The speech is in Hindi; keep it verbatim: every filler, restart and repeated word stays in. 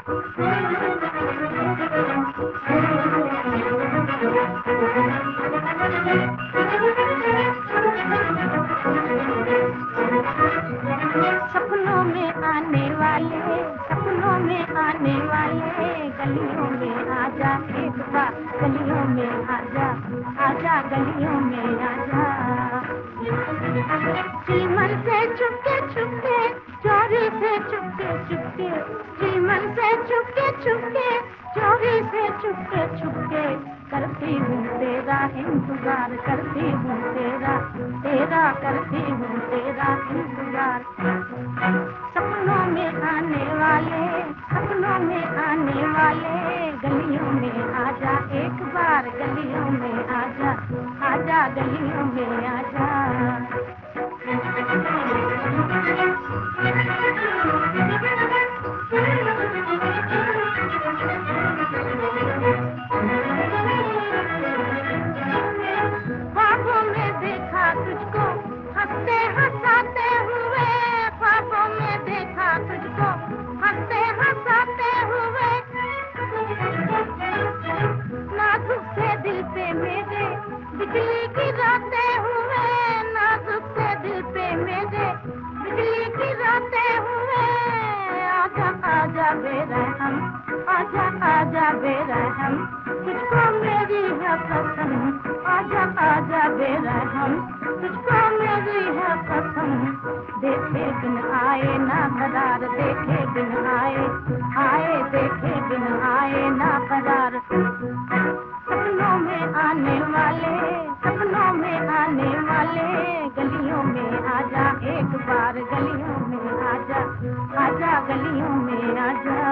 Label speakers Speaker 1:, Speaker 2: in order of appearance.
Speaker 1: सपनों में आने वाले, सपनों में आने वाले, गलियों में आजा एक बार, गलियों में आजा, आजा गलियों में आजा। चिलमन से चुपके चुपके, चोरी से चुपके चुपके, चिलमन से चुपके चुपके, चोरी से चुपके चुपके, करती हूँ तेरा इंतजार, करती हूँ तेरा, तेरा करती हूँ तेरा इंतजार। सपनों में आने वाले, सपनों में आने वाले, गलियों में आजा एक बार, गलियों में आजा, आजा गलियों में आजा। ख्वाबों में देखा तुझको हंसते हंसाते हुए, ख्वाबों में देखा तुझको हंसते हंसाते हुए, नाजुक से दिल पे मेरे बिजली गिराते हुए, नाजुक से दिल पे मेरे बिजली गिराते हुए, आजा आजा बेरहम, आजा आजा बेरहम, तुझको मेरी है कसम, आजा आजा बेरहम, तुझको मेरी है कसम। देखे दिन आए ना करार, देखे दिन आए, आए देखे दिन आए ना करार। सपनों में आने वाले, सपनों में आने वाले, गलियों में आजा एक बार, गलियों में आजा, आजा गलियों में आजा।